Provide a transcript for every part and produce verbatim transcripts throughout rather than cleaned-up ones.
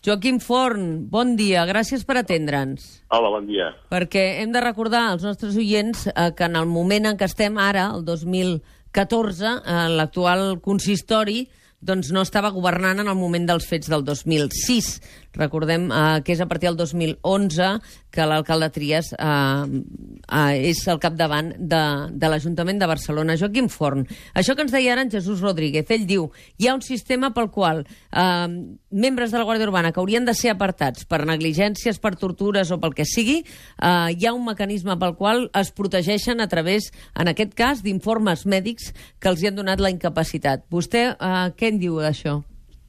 Joaquim Forn, bon dia, gràcies per atendre'ns. Hola, bon dia. Perquè hem de recordar als nostres oients eh, que en el moment en què estem ara, el dos mil catorze, eh, l'actual consistori doncs no estava governant en el moment dels fets del dos mil sis. Recordem eh, que és a partir del dos mil onze que l'alcalde Trias eh, eh, és al capdavant de, de l'Ajuntament de Barcelona. Joaquim Forn, això que ens deia ara en Jesús Rodríguez, ell diu hi ha un sistema pel qual eh, membres de la Guàrdia Urbana que haurien de ser apartats per negligències, per tortures o pel que sigui, eh, hi ha un mecanisme pel qual es protegeixen a través, en aquest cas, d'informes mèdics que els hi han donat la incapacitat. Vostè eh, què en diu d'això?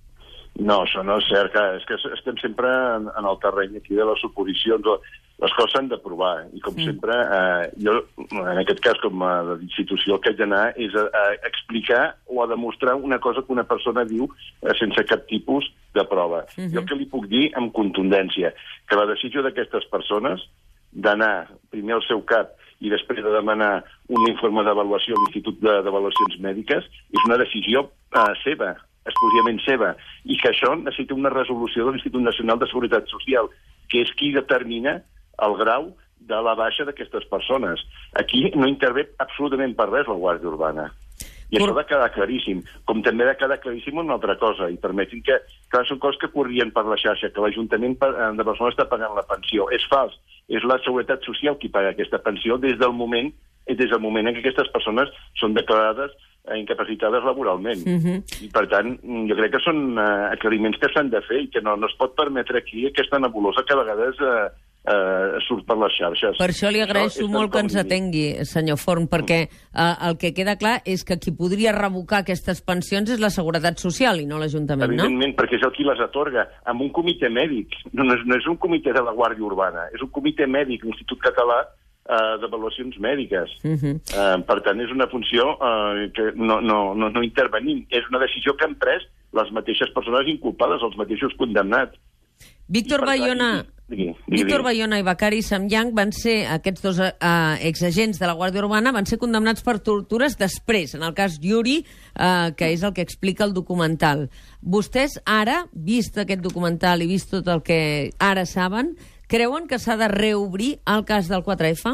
No, això no és cert. És que estem sempre en, en el terreny aquí de les suposicions. Les coses s'han de provar. I com mm. sempre, eh, jo, en aquest cas, com a institució, el que haig d'anar és a, a explicar o a demostrar una cosa que una persona diu eh, sense cap tipus de prova. Mm-hmm. Jo el que li puc dir amb contundència, que la decisió d'aquestes persones d'anar primer al seu cap i després de demanar un informe d'avaluació a l'Institut d'Avaluacions Mèdiques és una decisió eh, seva, exclusivament seva, i que això necessita una resolució de l'Institut Nacional de Seguretat Social, que és qui determina el grau de la baixa d'aquestes persones. Aquí no intervé absolutament per res la Guàrdia Urbana. I això ha de quedar claríssim. Com també ha de quedar claríssim una altra cosa, i permetin que, que són coses que corrien per la xarxa, que l'Ajuntament de Barcelona està pagant la pensió. És fals. És la Seguretat Social qui paga aquesta pensió des del moment, des del moment en què aquestes persones són declarades incapacitades laboralment. Uh-huh. I, per tant, jo crec que són uh, aclariments que s'han de fer i que no, no es pot permetre aquí aquesta nebulosa que a vegades uh, uh, surt per les xarxes. Per això li agraeixo molt que ens atengui, senyor Forn, perquè uh, el que queda clar és que qui podria revocar aquestes pensions és la Seguretat Social i no l'Ajuntament, no? Evidentment, perquè és el qui les atorga, amb un comitè mèdic. No, no, és, no és un comitè de la Guàrdia Urbana, és un comitè mèdic, l'Institut Català Uh, d'avaluacions mèdiques. Uh-huh. Uh, per tant, és una funció uh, que no, no, no, no intervenim. És una decisió que han pres les mateixes persones inculpades, els mateixos condemnats. Víctor Bayona, digui, digui, Víctor digui. Bayona i Bakari Samyang van ser, aquests dos uh, exagents de la Guàrdia Urbana, van ser condemnats per tortures després, en el cas Yuri, uh, que és el que explica el documental. Vostès ara, vist aquest documental i vist tot el que ara saben, creuen que s'ha de reobrir el cas del quatre efa?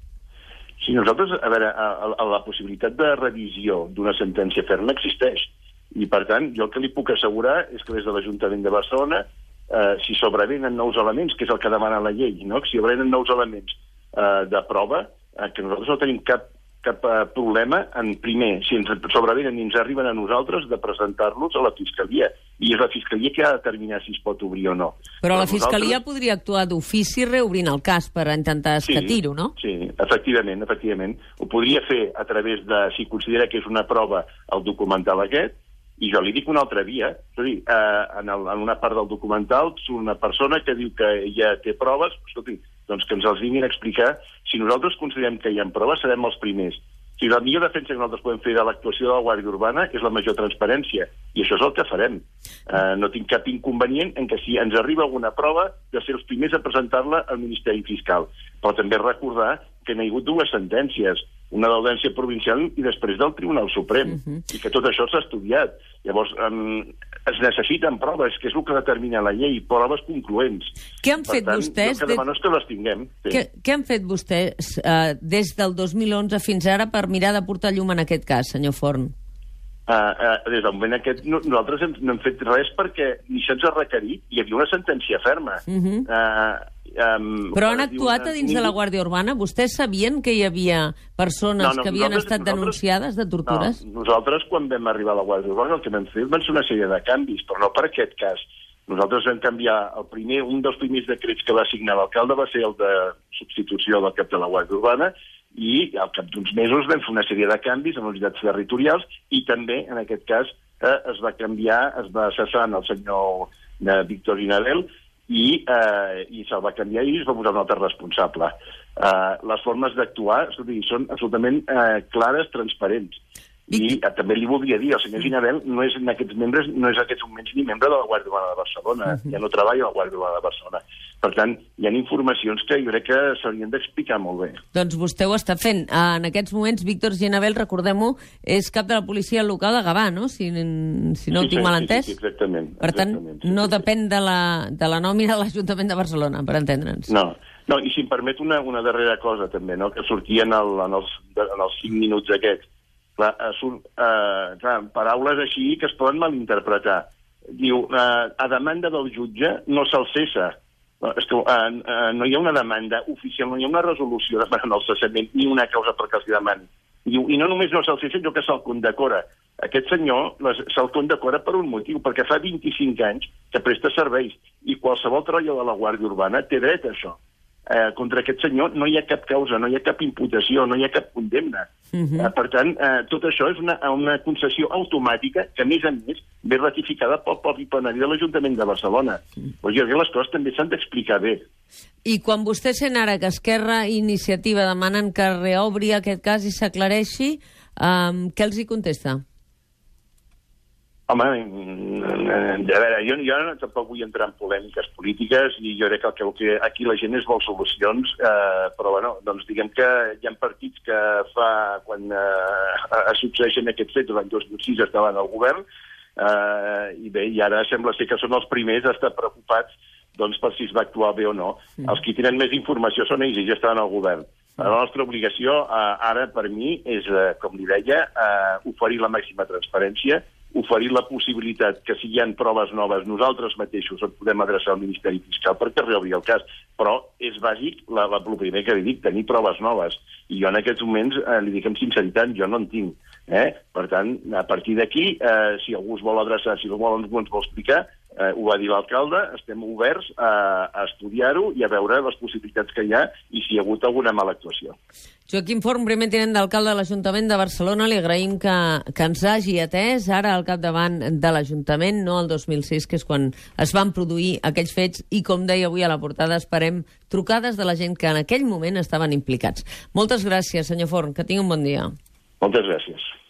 Sí, nosaltres, a veure, a, a la possibilitat de revisió d'una sentència ferma existeix. I, per tant, jo el que li puc assegurar és que des de l'Ajuntament de Barcelona, eh, si sobrevenen nous elements, que és el que demana la llei, no? Si sobrevenen nous elements eh, de prova, eh, que nosaltres no tenim cap cap uh, problema en, primer, si ens sobrevenen i ens arriben a nosaltres, de presentar-los a la Fiscalia. I és la Fiscalia que ha de determinar si es pot obrir o no. Però, Però la Fiscalia nosaltres... podria actuar d'ofici reobrint el cas per intentar escatir-ho, sí, no? Sí, efectivament, efectivament. Ho podria fer a través de, si considera que és una prova, el documental aquest, i jo li dic una altra via. És a dir, eh, en, el, en una part del documental surt una persona que diu que ja té proves, escolti, doncs que ens els vinguin a explicar. Si nosaltres considerem que hi ha proves, serem els primers. O sigui, la millor defensa que nosaltres podem fer de l'actuació de la Guàrdia Urbana és la major transparència, i això és el que farem. Eh, no tinc cap inconvenient en que si ens arriba alguna prova, de ser els primers a presentar-la al Ministeri Fiscal. Però també recordar que n'hi ha hagut dues sentències, una de l'Audiència Provincial i després del Tribunal Suprem, uh-huh. i que tot això s'ha estudiat. Llavors, um, es necessiten proves, que és el que determina la llei, proves concloents. Què han fet per tant, vostès... el que demano és que les tinguem. Sí. Què, què han fet vostès uh, des del dos mil onze fins ara per mirar de portar llum en aquest cas, senyor Forn? Uh, uh, des del moment aquest, no, nosaltres hem, no hem fet res perquè ni se'ns ha requerit, hi havia una sentència ferma. Uh-huh. uh, Um, Però han actuat a dins de la Guàrdia Urbana? Vostès sabien que hi havia persones no, no, que havien estat denunciades de tortures? No, nosaltres, quan vam arribar a la Guàrdia Urbana, el que vam fer van ser una sèrie de canvis, però no per aquest cas. Nosaltres vam canviar el primer, un dels primers decrets que va signar l'alcalde va ser el de substitució del cap de la Guàrdia Urbana, i al cap d'uns mesos vam fer una sèrie de canvis en les unitats territorials, i també, en aquest cas, eh, es va canviar, es va cessar el senyor eh, Víctor Inadel, i, eh, i se'l va canviar i es va posar un altre responsable. Eh, les formes d'actuar són absolutament eh, clares, transparents. I eh, també li voldria dir, el senyor Ginabel no és en aquests membres, no és en aquests moments ni membre de la Guàrdia Urbana de Barcelona, uh -huh. ja no treballa a la Guàrdia Urbana de Barcelona. Per tant, hi ha informacions que jo crec que s'haurien d'explicar molt bé. Doncs vostè ho està fent. En aquests moments, Víctor Ginabel, recordem-ho, és cap de la policia local de Gavà, no? Si, si no sí, ho tinc sí, mal sí, entès. Sí, sí, exactament. Per tant, exactament, sí, no sí, depèn sí. de la, de la nòmina de l'Ajuntament de Barcelona, per entendre'ns. No. No, i si em permet una, una darrera cosa, també, no?, que sortia en, el, en, els, en els cinc minuts aquests. Clar, surt, eh, clar, paraules així que es poden malinterpretar. Diu, eh, a demanda del jutge no se'l cessa. No, és que eh, eh, no hi ha una demanda oficial, no hi ha una resolució demanant el cessament ni una causa perquè els demani. Diu, i no només no se'l cessa, sinó que se'l condecora. Aquest senyor se'l condecora per un motiu, perquè fa vint-i-cinc anys que presta serveis i qualsevol treballador de la Guàrdia Urbana té dret a això. Eh, contra aquest senyor no hi ha cap causa, no hi ha cap imputació, no hi ha cap condemna. Uh -huh. eh, per tant, eh, tot això és una, una concessió automàtica que, a més a més, ve ratificada pel propi plenari de l'Ajuntament de Barcelona. Uh -huh. Pues jo crec que les coses també s'han d'explicar bé. I quan vostè sent ara que Esquerra i Iniciativa demanen que reobri aquest cas i s'aclareixi, um, què els hi contesta? Home, a veure, jo, jo tampoc vull entrar en polèmiques polítiques i jo crec que, el que aquí la gent és vol solucions, eh, però bueno, doncs diguem que hi ha partits que fa, quan eh, succeeixen aquests fets, l'any dos mil sis estaven al govern, eh, i bé, i ara sembla ser que són els primers a estar preocupats doncs, per si es va actuar bé o no. Mm. Els que tenen més informació són ells i ja estaven al govern. La nostra obligació eh, ara, per mi, és, eh, com li deia, eh, oferir la màxima transparència, oferir la possibilitat que si hi ha proves noves nosaltres mateixos ens podem adreçar al Ministeri Fiscal perquè reobri el cas. Però és bàsic, la, la, el primer que li dic, tenir proves noves. I jo en aquests moments, eh, li dic amb sinceritat, jo no en tinc. Eh? Per tant, a partir d'aquí, eh, si algú es vol adreçar, si algú ens vol explicar, eh, ho va dir l'alcalde, estem oberts a, a estudiar-ho i a veure les possibilitats que hi ha i si hi ha hagut alguna mala actuació. Joaquim Forn, primer tinent d'alcalde de l'Ajuntament de Barcelona, li agraïm que, que ens hagi atès ara al capdavant de l'Ajuntament, no el dos mil sis, que és quan es van produir aquells fets, i com deia avui a la portada, esperem trucades de la gent que en aquell moment estaven implicats. Moltes gràcies, senyor Forn, que tingui un bon dia. Moltes gràcies.